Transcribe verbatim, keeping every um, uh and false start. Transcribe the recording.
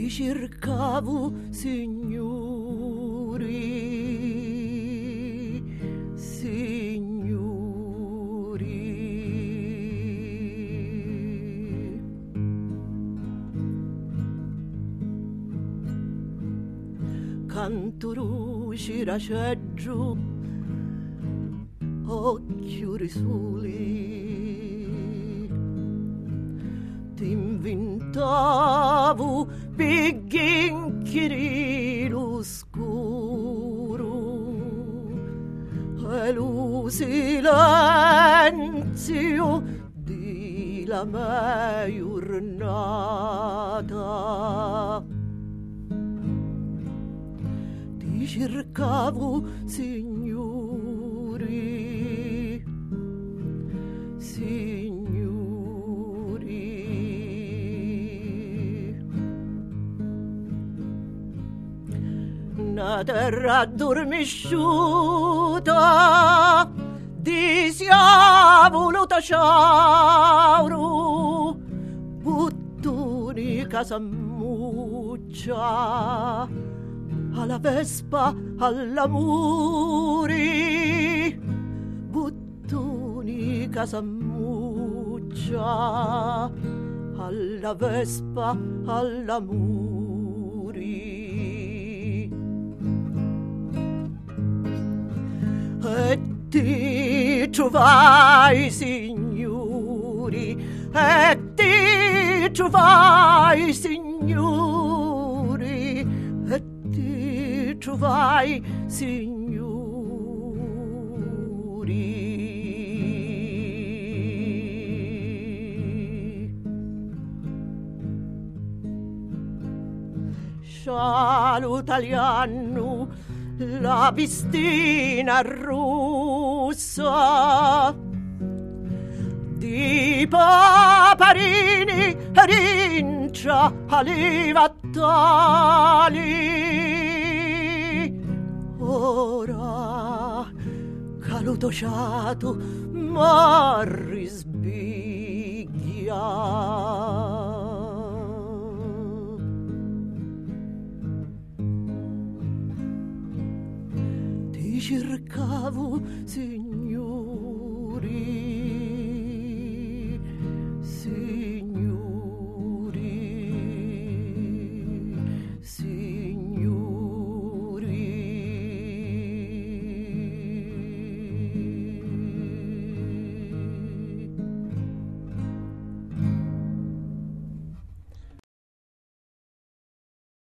ti cercavo, signori, signori. Canto luci raceggio, occhio risoli, ti inventavo pighinchi lo scuro e lo silenzio di la mia giornata. Ti cercavo, signori, signori. Una terra addormisciuta di sia voluta ciauro, buttoni casammuccia alla vespa, all'amore, buttoni casammuccia alla vespa, all'amore. E ti trovai, signori, e ti trovai, signori, e ti trovai, signori. Scialo italiano, la pistina rossa di paparini rincia alivattali. Ora calo tociato ma risbiglia. Ti cercavo, signore,